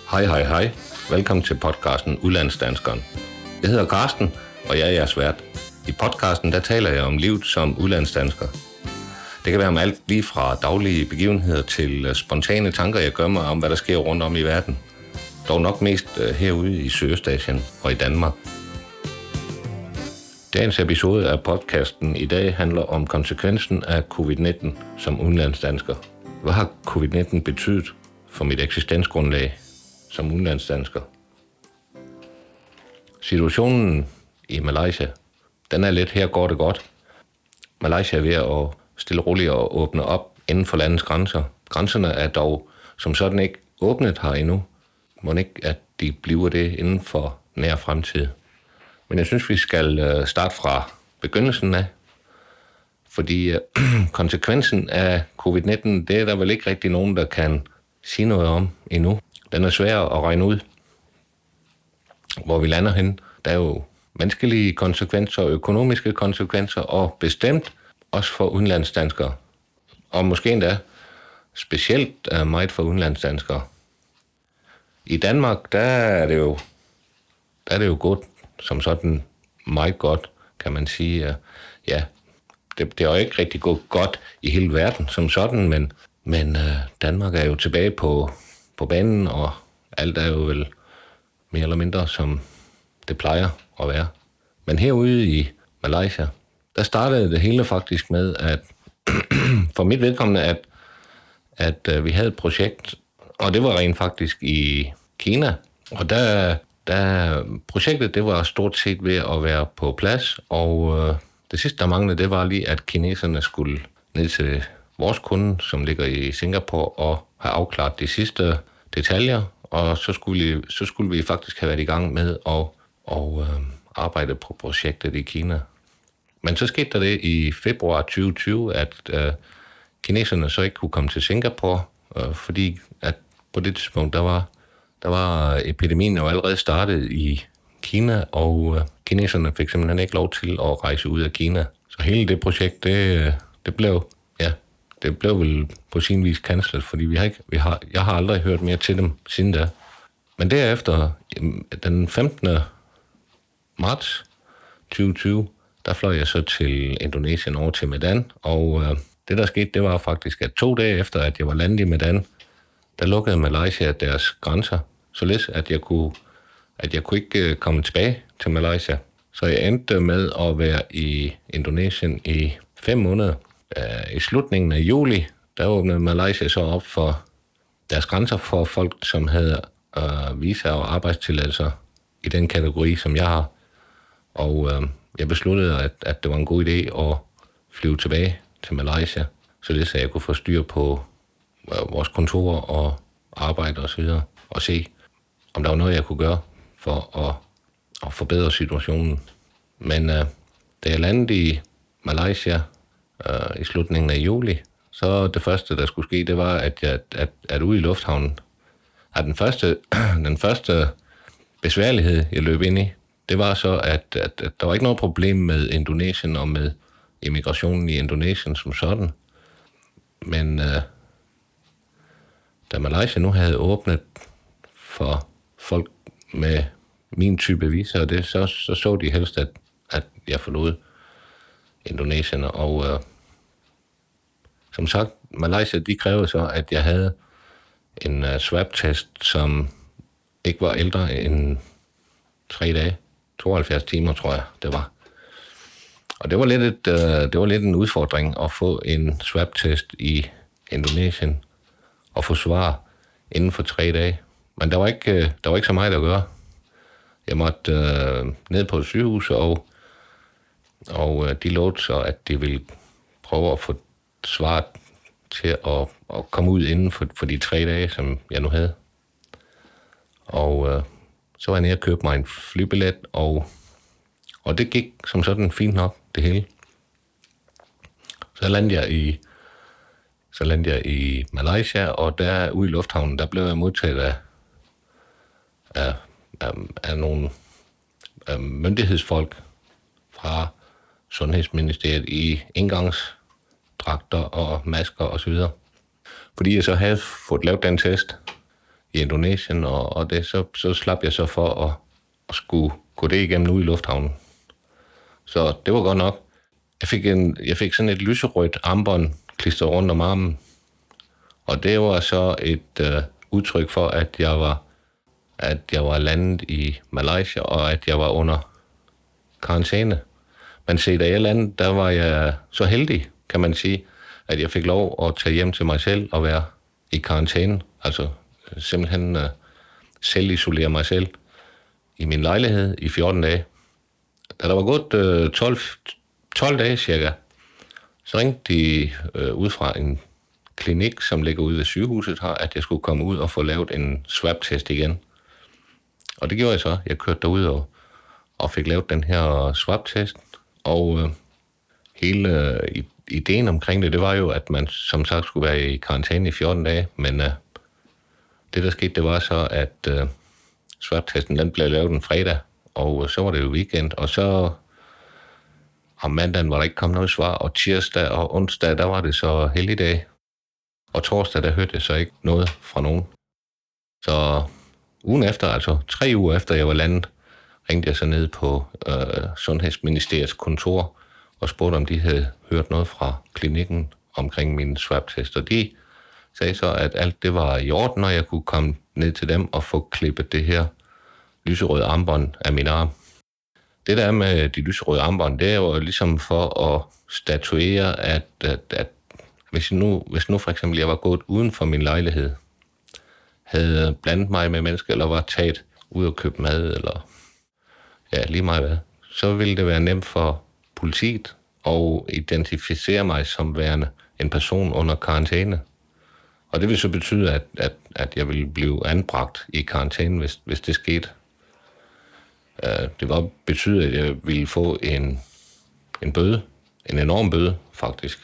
Hej. Velkommen til podcasten Udlandsdanskeren. Jeg hedder Carsten, og jeg er jeres vært. I podcasten der taler jeg om livet som udlandsdansker. Det kan være om alt lige fra daglige begivenheder til spontane tanker, jeg gør mig om, hvad der sker rundt om i verden. Dog nok mest herude i Sydøstasien og i Danmark. Dagens episode af podcasten i dag handler om konsekvensen af covid-19 som udenlandsdansker. Hvad har covid-19 betydet for mit eksistensgrundlag som udenlandsdansker? Situationen i Malaysia, den er lidt her går det godt. Malaysia er ved at stille roligt og åbne op inden for landets grænser. Grænserne er dog som sådan ikke åbnet her endnu. Må ikke, at de bliver det inden for nær fremtid. Men jeg synes, vi skal starte fra begyndelsen af. Fordi konsekvensen af covid-19, det er der vel ikke rigtig nogen, der kan sige noget om endnu. Den er svær at regne ud, hvor vi lander hen. Der er jo menneskelige konsekvenser, økonomiske konsekvenser, og bestemt også for udenlandsdanskere. Og måske endda specielt meget for udenlandsdanskere. I Danmark, der er det jo godt, som sådan meget godt, kan man sige. Ja, det er jo ikke rigtig gået godt i hele verden som sådan, men Danmark er jo tilbage på banen, og alt er jo vel mere eller mindre, som det plejer at være. Men herude i Malaysia, der startede det hele faktisk med, at for mit vedkommende, at vi havde et projekt, og det var rent faktisk i Kina, og der projektet, det var stort set ved at være på plads, og det sidste, der manglede, det var lige, at kineserne skulle ned til vores kunde, som ligger i Singapore, og have afklaret de sidste detaljer, og så skulle vi faktisk have været i gang med at arbejde på projektet i Kina. Men så skete der det i februar 2020, at kineserne så ikke kunne komme til Singapore, fordi at på det tidspunkt, der var epidemien jo allerede startet i Kina, og kineserne fik simpelthen ikke lov til at rejse ud af Kina. Så hele det projekt, det blev vel på sin vis cancelet, fordi jeg har aldrig hørt mere til dem siden da. Men derefter, den 15. marts 2020, der fløj jeg så til Indonesien over til Medan, og det der skete, det var faktisk, at 2 dage efter, at jeg var landet i Medan, der lukkede Malaysia deres grænser, således at jeg kunne ikke komme tilbage til Malaysia. Så jeg endte med at være i Indonesien i 5 måneder. I slutningen af juli, der åbnede Malaysia så op for deres grænser for folk, som havde visa og arbejdstilladelser i den kategori, som jeg har. Og jeg besluttede, at det var en god idé at flyve tilbage til Malaysia, således at jeg kunne få styr på vores kontorer og arbejde osv. og se, om der var noget, jeg kunne gøre for at forbedre situationen. Men da jeg landede i Malaysia i slutningen af juli, så det første, der skulle ske, det var, at ude i lufthavnen, at den første besværlighed, jeg løb ind i, det var så, at der var ikke noget problem med Indonesien og med immigrationen i Indonesien som sådan. Men da Malaysia nu havde åbnet for folk med min type visa, og det, så de helst, at jeg forlod Indonesien. Og som sagt, Malaysia, de krævede så, at jeg havde en swab-test, som ikke var ældre end 3 dage. 72 timer, tror jeg, det var. Og det var lidt en udfordring at få en swab-test i Indonesien og få svar inden for 3 dage. Men der var ikke så meget at gøre. Jeg måtte ned på et sygehus, og de lovede så, at de ville prøve at få svaret til at komme ud inden for de 3 dage, som jeg nu havde. Og så var jeg nede og købte mig en flybillet, og det gik som sådan fint nok, det hele. Så landede jeg i Malaysia, og der ude i lufthavnen, der blev jeg modtaget af nogle myndighedsfolk fra Sundhedsministeriet i engangsdragter og masker osv. Fordi jeg så havde fået lavet den test i Indonesien, og det, så slap jeg så for at skulle gå det igennem ude i lufthavnen. Så det var godt nok. Jeg fik sådan et lyserødt armbånd klistret rundt om armen, og det var så et udtryk for, at jeg var landet i Malaysia, og at jeg var under karantæne. Men se, da jeg landede, der var jeg så heldig, kan man sige, at jeg fik lov at tage hjem til mig selv og være i karantæne. Altså simpelthen selv isolere mig selv i min lejlighed i 14 dage. Da der var gået 12 dage cirka, så ringte de ud fra en klinik, som ligger ude ved sygehuset her, at jeg skulle komme ud og få lavet en swab-test igen. Og det gjorde jeg så. Jeg kørte derud og fik lavet den her swab-test. Og hele ideen omkring det var jo, at man som sagt skulle være i karantæne i 14 dage. Men det, der skete, det var så, at swab-testen den blev lavet en fredag. Og så var det jo weekend. Og så om mandagen var der ikke kommet noget svar. Og tirsdag og onsdag, der var det så helligdag. Og torsdag, der hørte jeg så ikke noget fra nogen. Så ugen efter, altså 3 uger efter jeg var landet, ringte jeg så ned på Sundhedsministeriets kontor og spurgte, om de havde hørt noget fra klinikken omkring min swab-test. Og de sagde så, at alt det var i orden, og jeg kunne komme ned til dem og få klippet det her lyserøde armbånd af min arm. Det der med de lyserøde armbånd, det er jo ligesom for at statuere, at hvis nu for eksempel jeg var gået uden for min lejlighed, havde blandet mig med mennesker, eller var taget ud og købt mad, eller ja, lige meget hvad, så ville det være nemt for politiet at identificere mig som værende en person under karantæne. Og det vil så betyde, at jeg ville blive anbragt i karantæne, hvis det skete. Det var betyde, at jeg ville få en bøde, en enorm bøde faktisk.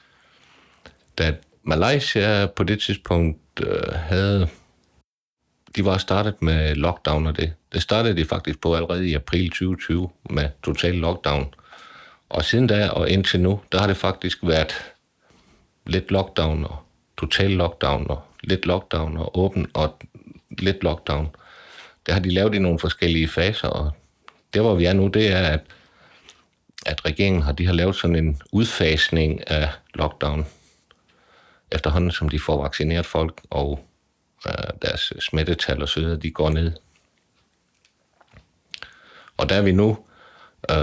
Da Malaysia på det tidspunkt de var startet med lockdown, og det startede de faktisk på allerede i april 2020 med total lockdown. Og siden da og indtil nu, der har det faktisk været lidt lockdown og total lockdown og lidt lockdown og åben og lidt lockdown. Det har de lavet i nogle forskellige faser, og der hvor vi er nu, det er, at regeringen har lavet sådan en udfasning af lockdown, efterhånden som de får vaccineret folk, og deres smittetal og så videre, de går ned. Og der er vi nu 0,6%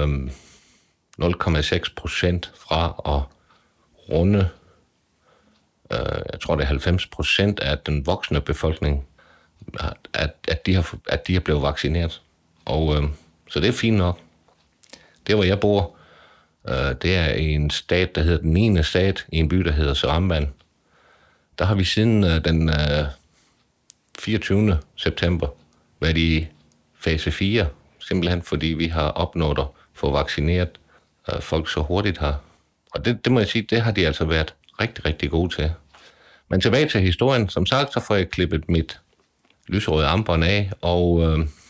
fra at runde, jeg tror det er 90% af den voksne befolkning, at de er blevet vaccineret. Og så det er fint nok. Der hvor jeg bor, det er i en stat, der hedder den 9. stat, i en by, der hedder Seremban. Der har vi siden den 24. september været i fase 4, simpelthen fordi vi har opnået at få vaccineret folk så hurtigt her. Og det må jeg sige, det har de altså været rigtig, rigtig gode til. Men tilbage til historien. Som sagt, så får jeg klippet mit lyserøde armbånd af, og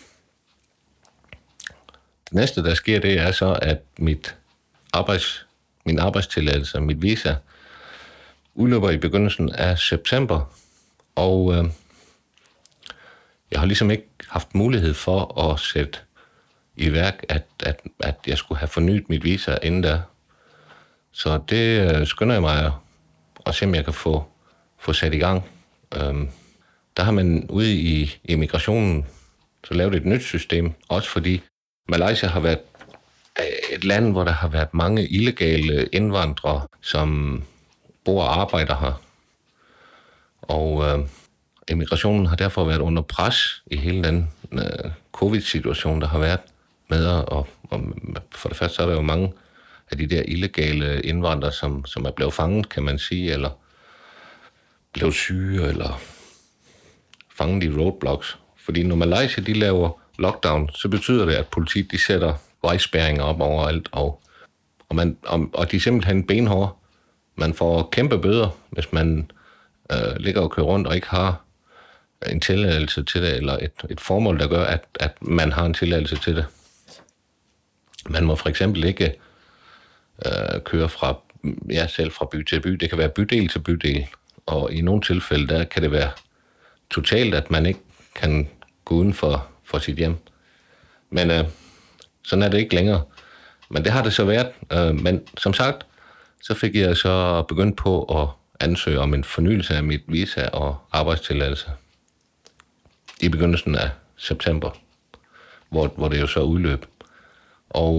det næste, der sker, det er så, at min arbejdstilladelse, mit visa, udløber i begyndelsen af september, og jeg har ligesom ikke haft mulighed for at sætte i værk, at jeg skulle have fornyet mit visa inden da. Så det skynder jeg mig at se, om jeg kan få sat i gang. Der har man ude i immigrationen så lavet et nyt system, også fordi Malaysia har været et land, hvor der har været mange illegale indvandrere, som bor og arbejder her. Og immigrationen har derfor været under pres i hele den covid-situation, der har været med. Og for det første så er der jo mange af de der illegale indvandrere, som er blevet fanget, kan man sige, eller blevet syge, eller fanget i roadblocks. Fordi når Malaysia de laver lockdown, så betyder det, at politiet de sætter vejspærringer op overalt, og de er simpelthen benhårde. Man får kæmpe bøder, hvis man ligger og kører rundt og ikke har en tilladelse til det, eller et formål, der gør, at man har en tilladelse til det. Man må for eksempel ikke køre selv fra by til by. Det kan være bydel til bydel, og i nogle tilfælde, der kan det være totalt, at man ikke kan gå uden for sit hjem. Men sådan er det ikke længere. Men det har det så været. Men som sagt, så fik jeg så begyndt på at ansøge om en fornyelse af mit visa og arbejdstilladelse i begyndelsen af september, hvor det jo så udløb. Og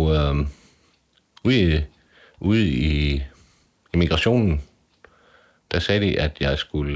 ude i immigrationen, der sagde de, at jeg skulle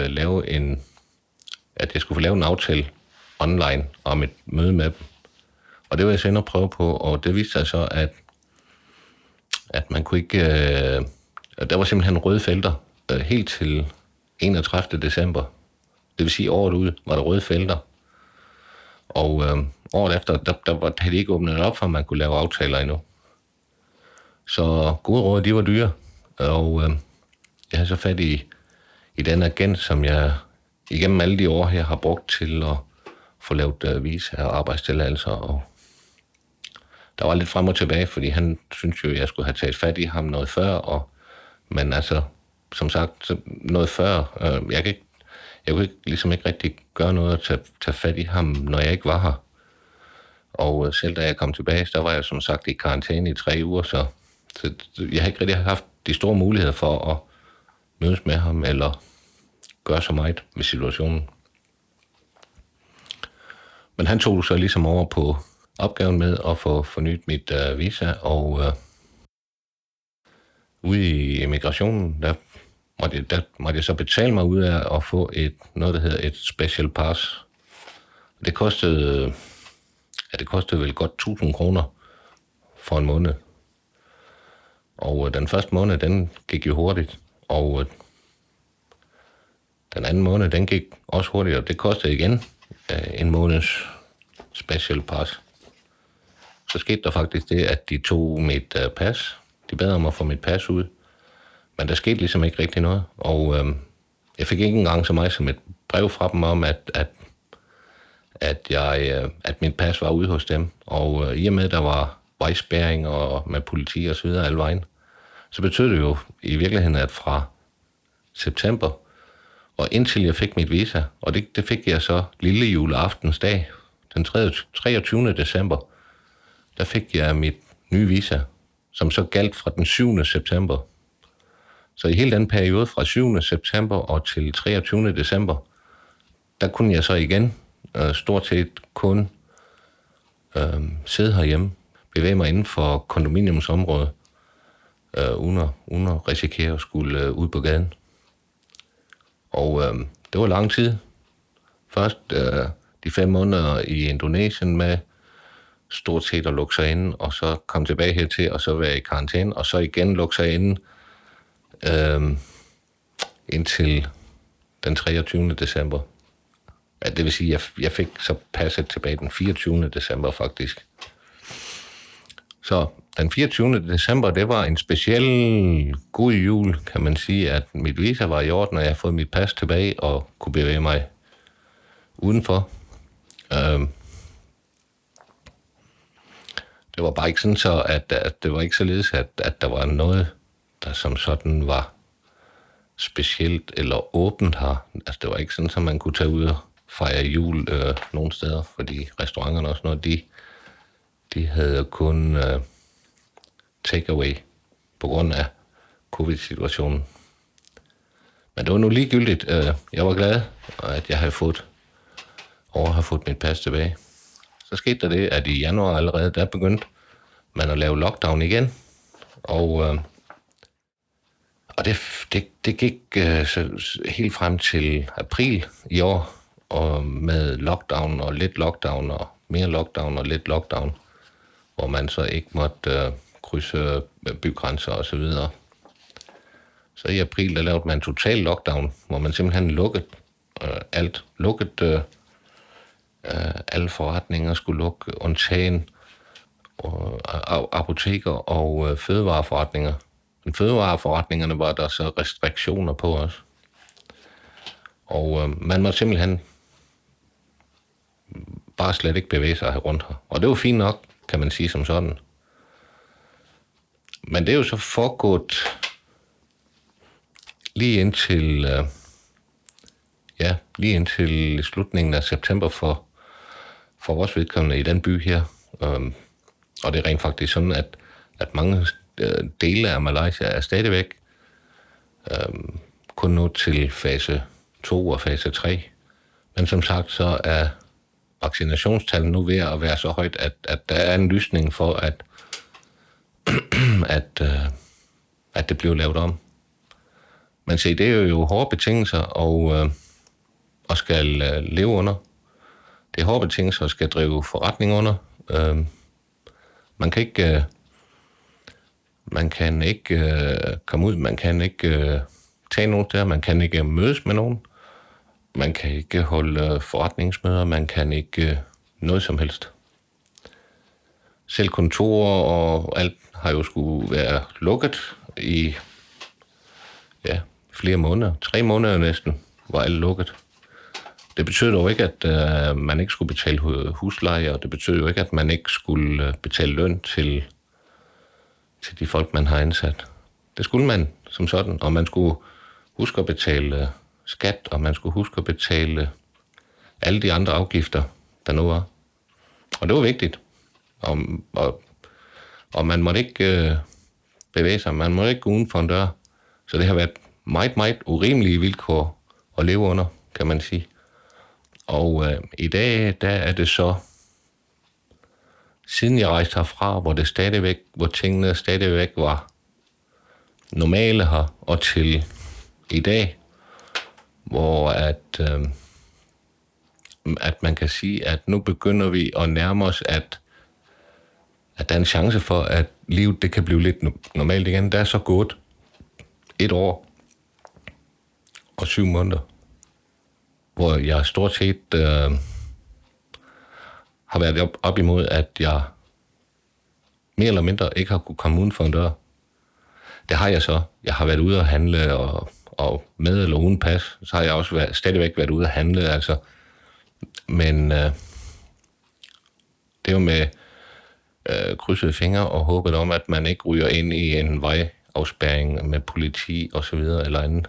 få lavet en aftale online om et møde med dem. Og det var jeg så inde og prøve på, og det viste sig så, at man kunne ikke... der var simpelthen røde felter helt til 31. december. Det vil sige, året ud var der røde felter. Og året efter, der havde de ikke åbnet op, for man kunne lave aftaler endnu. Så gode råd, de var dyre. Og jeg har så fat i den agent, som jeg igennem alle de år her har brugt til at få lavet visa og arbejdstilladelser. Og der var lidt frem og tilbage, fordi han synes jo, at jeg skulle have taget fat i ham noget før. Men altså, som sagt, noget før. Jeg kunne ligesom ikke rigtig gøre noget at tage fat i ham, når jeg ikke var her. Og selv da jeg kom tilbage, der var jeg som sagt i karantæne i 3 uger, så jeg har ikke rigtig haft de store muligheder for at mødes med ham, eller gøre så meget ved situationen. Men han tog så ligesom over på opgaven med at få fornyet mit visa, og ude i immigrationen, der måtte jeg så betale mig ud af at få noget, der hedder et special pass. Det kostede vel godt 1.000 kroner for en måned. Og den første måned, den gik jo hurtigt, og den anden måned, den gik også hurtigt, og det kostede igen en måneds special pass. Så skete der faktisk det, at de tog mit pas. De bad om at få mit pas ud, men der skete ligesom ikke rigtig noget. Og jeg fik ikke engang så meget som et brev fra dem om, at mit pas var ude hos dem. Og i og med, der var vejspærring og med politi og så videre alle vejen, så betød det jo i virkeligheden, at fra september og indtil jeg fik mit visa, og det fik jeg så lille juleaftensdag, den 23. december, der fik jeg mit nye visa, som så galt fra den 7. september. Så i hele den periode fra 7. september og til 23. december, der kunne jeg så igen stort set kun sidde herhjemme, bevæge mig inden for kondominiumsområdet, uden at risikere at skulle ud på gaden. Og det var lang tid. Først de 5 måneder i Indonesien med stort set at lukke sig inde, og så komme tilbage hertil, og så være i karantæne, og så igen lukke sig inde indtil den 23. december. Ja, det vil sige, at jeg fik så passet tilbage den 24. december faktisk. Så den 24. december, det var en speciel god jul, kan man sige, at mit visa var i orden, og jeg har fået mit pas tilbage og kunne bevæge mig udenfor. Det var bare ikke sådan så, at det var ikke således, at der var noget, der som sådan var specielt eller åbent her. Altså det var ikke sådan, at man kunne tage ud og fejre jul nogle steder, fordi restauranterne og sådan noget, de havde kun takeaway på grund af covid-situationen. Men det var nu ligegyldigt. Jeg var glad, at jeg havde fået mit pas tilbage. Så skete der det, at i januar allerede, der begyndte man at lave lockdown igen. Og det gik så helt frem til april i år, og med lockdown og lidt lockdown og mere lockdown og lidt lockdown, hvor man så ikke måtte krydse bygrænser og så videre. Så i april, der lavede man total lockdown, hvor man simpelthen lukkede alt. Alle forretninger skulle lukke, undtagen apoteker og fødevareforretninger. Men fødevareforretningerne var der så restriktioner på os. Og man måtte simpelthen bare slet ikke bevæge sig rundt her. Og det var fint nok, kan man sige som sådan. Men det er jo så foregået lige indtil lige indtil slutningen af september for vores vedkommende i den by her. Og det er rent faktisk sådan, at mange dele af Malaysia er stadigvæk kun nået til fase 2 og fase 3. Men som sagt, så er vaccinationstallet nu ved at være så højt, at der er en lysning for, at det bliver lavet om. Men se, det er jo hårde betingelser og skal leve under. Det er hårde betingelser og skal drive forretning under. Man kan ikke komme ud, man kan ikke tage nogen der, man kan ikke mødes med nogen, man kan ikke holde forretningsmøder, man kan ikke noget som helst. Selv kontorer og alt har jo skulle være lukket i flere måneder. 3 måneder næsten var alt lukket. Det betød jo ikke, at man ikke skulle betale husleje, og det betød jo ikke, at man ikke skulle betale løn til de folk, man har ansat. Det skulle man som sådan, og man skulle huske at betale skat, og man skulle huske at betale alle de andre afgifter, der nu var. Og det var vigtigt. Og man måtte ikke bevæge sig, man måtte ikke gå uden for en dør. Så det har været meget, meget urimelige vilkår at leve under, kan man sige. Og i dag, der er det så, siden jeg rejste herfra, hvor tingene stadigvæk var normale her, og til i dag, hvor at man kan sige, at nu begynder vi at nærme os, at der er en chance for, at livet det kan blive lidt normalt igen. Der er så gået 1 år og 7 måneder, hvor jeg stort set har været op imod, at jeg mere eller mindre ikke har kunne komme uden for en dør. Det har jeg så. Jeg har været ude at handle, og med eller uden pas, så har jeg også stadigvæk været ude at handle, altså. Men det var med krydsede fingre og håbet om, at man ikke ryger ind i en vejafspærring med politi og så videre eller andet.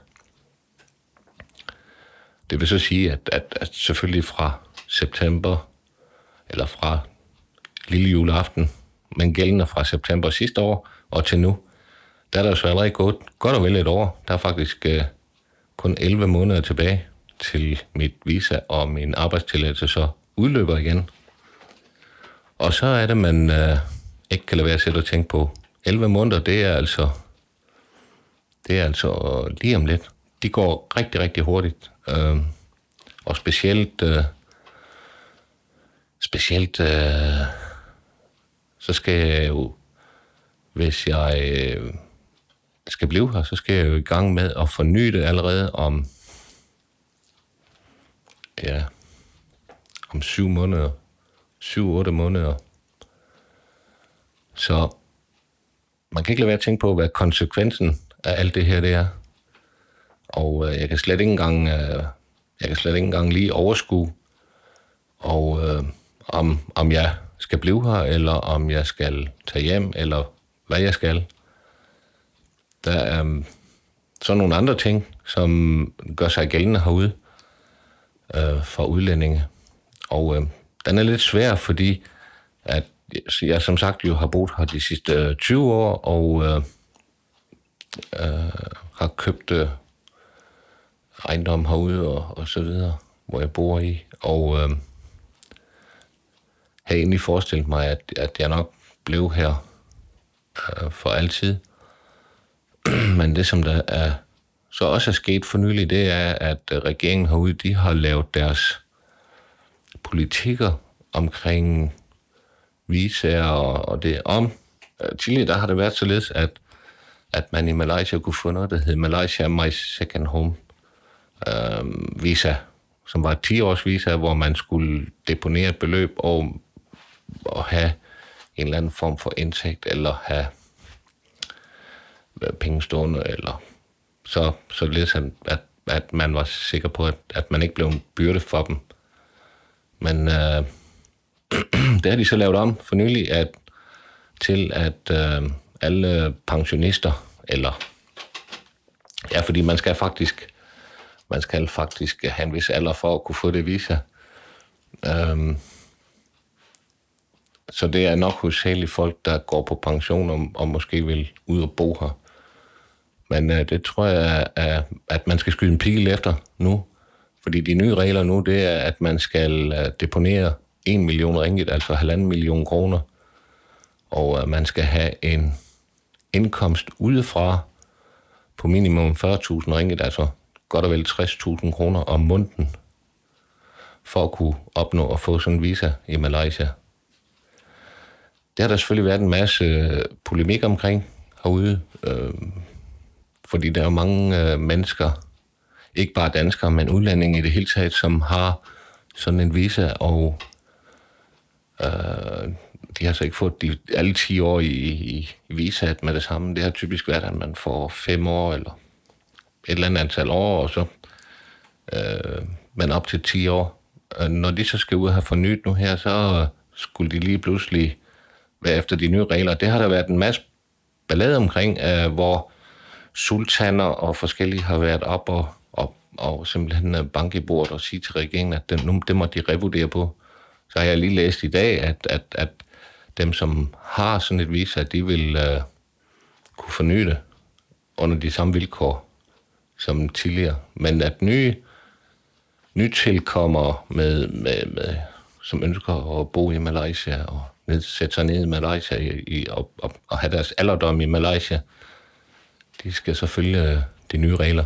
Det vil så sige, at selvfølgelig fra september, eller fra lille juleaften, men gældende fra september sidste år og til nu, der er der så allerede gået godt og vel 1 år. Der er faktisk kun 11 måneder tilbage til mit visa og min arbejdstilladelse så udløber igen. Og så er det, man ikke kan lade være at sætte og tænke på. 11 måneder, det er altså lige om lidt. De går rigtig, rigtig hurtigt. Og specielt så skal jeg jo, hvis jeg skal blive her, så skal jeg jo i gang med at forny det allerede om 7 måneder. 7-8 måneder. Så man kan ikke lade være at tænke på, hvad konsekvensen af alt det her det er. Og jeg kan slet ikke engang lige overskue, og om jeg skal blive her, eller om jeg skal tage hjem, eller hvad jeg skal. Der er så nogle andre ting, som gør sig gældende herude for udlændinge. Og den er lidt svær, fordi at jeg som sagt jo har boet her de sidste 20 år, og har købt ejendom herude og så videre, hvor jeg bor i. Og havde egentlig forestillet mig, at jeg nok blev her for altid. Men det, som der er så også er sket for nylig, det er, at regeringen herude, de har lavet deres politikker omkring visaer og det om. Tidligere der har det været således, at man i Malaysia kunne få noget, der hed Malaysia My Second Home visa, som var et 10-års visa, hvor man skulle deponere et beløb og have en eller anden form for indtægt, eller have penge stående, eller således, at man var sikker på, at man ikke blev en byrde for dem. Men det har de så lavet om for nylig, til at alle pensionister, eller fordi man skal faktisk man skal faktisk have en vis alder for at kunne få det visa. Så det er nok hovedsageligt folk, der går på pension og måske vil ud og bo her. Men det tror jeg, at man skal skyde en pil efter nu. Fordi de nye regler nu, det er, at man skal deponere 1 million ringgit, altså 1,5 million kroner. Og man skal have en indkomst udefra på minimum 40.000 ringgit, altså godt og vel 60.000 kroner om måneden, for at kunne opnå at få sådan en visa i Malaysia. Det har der selvfølgelig været en masse polemik omkring herude, fordi der er mange mennesker, ikke bare danskere, men udlændinge i det hele taget, som har sådan en visa, og de har så ikke fået alle 10 år i visaet med det samme. Det har typisk været, at man får 5 år eller et eller andet antal år, og så men op til 10 år. Når de så skal ud og have fornyet nu her, så skulle de lige pludselig være efter de nye regler. Det har der været en masse ballade omkring, hvor sultaner og forskellige har været op og simpelthen banke i bordet og sige til regeringen, at det må de revurdere på. Så har jeg lige læst i dag, at dem, som har sådan et visa, de vil kunne forny det under de samme vilkår som tidligere. Men at nye tilkommere som ønsker at bo i Malaysia og sætte sig ned i Malaysia og have deres alderdom i Malaysia, de skal så følge de nye regler.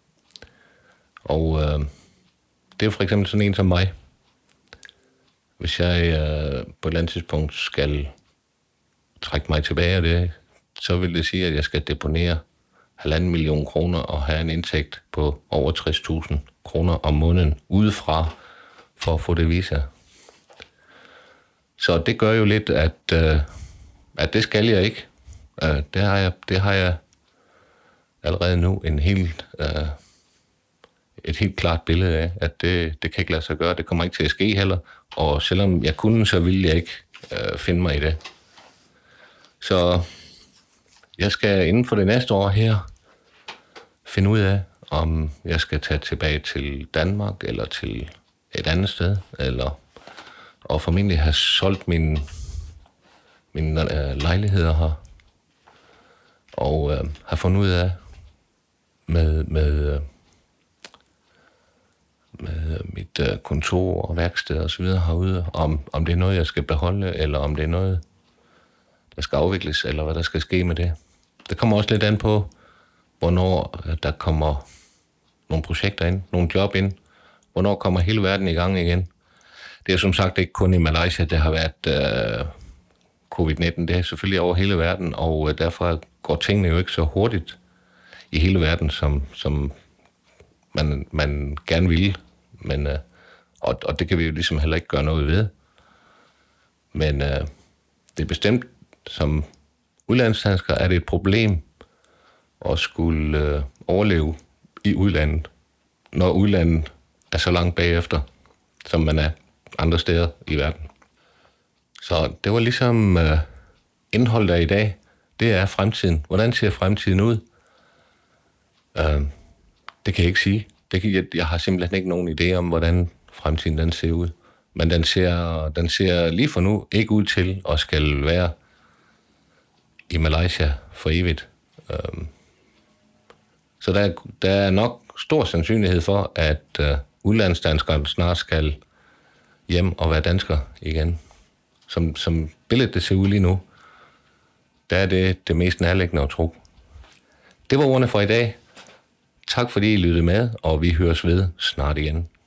Og det er jo for eksempel sådan en som mig. Hvis jeg på et eller andet tidspunkt skal trække mig tilbage af det, så vil det sige, at jeg skal deponere 1,5 million kroner og have en indtægt på over 60.000 kroner om måneden udefra for at få det visa. Så det gør jo lidt, at det skal jeg ikke. Det har jeg allerede nu et helt klart billede af, at det kan ikke lade sig gøre. Det kommer ikke til at ske heller. Og selvom jeg kunne, så ville jeg ikke finde mig i det. Så jeg skal inden for det næste år her finde ud af, om jeg skal tage tilbage til Danmark eller til et andet sted, og formentlig have solgt mine lejligheder her, og have fundet ud af med mit kontor og værksted og så videre herude, om det er noget, jeg skal beholde, eller om det er noget, der skal afvikles, eller hvad der skal ske med det. Det kommer også lidt an på, hvornår der kommer nogle projekter ind, nogle job ind, hvornår kommer hele verden i gang igen. Det er som sagt ikke kun i Malaysia, det har været covid-19, det er selvfølgelig over hele verden, og derfor går tingene jo ikke så hurtigt i hele verden, som man gerne ville. Men, og det kan vi jo ligesom heller ikke gøre noget ved. Men det er bestemt, som udlandsdansker er det et problem at skulle overleve i udlandet, når udlandet er så langt bagefter, som man er andre steder i verden. Så det var ligesom indholdet af i dag. Det er fremtiden. Hvordan ser fremtiden ud? Det kan jeg ikke sige. Jeg har simpelthen ikke nogen idé om, hvordan fremtiden den ser ud. Men den ser lige for nu ikke ud til at skal være i Malaysia for evigt. Så der er nok stor sandsynlighed for, at udlandsdanskere snart skal hjem og være dansker igen. Som billedet det ser ud lige nu, der er det mest nærliggende at tro. Det var ordene for i dag. Tak fordi I lyttede med, og vi høres ved snart igen.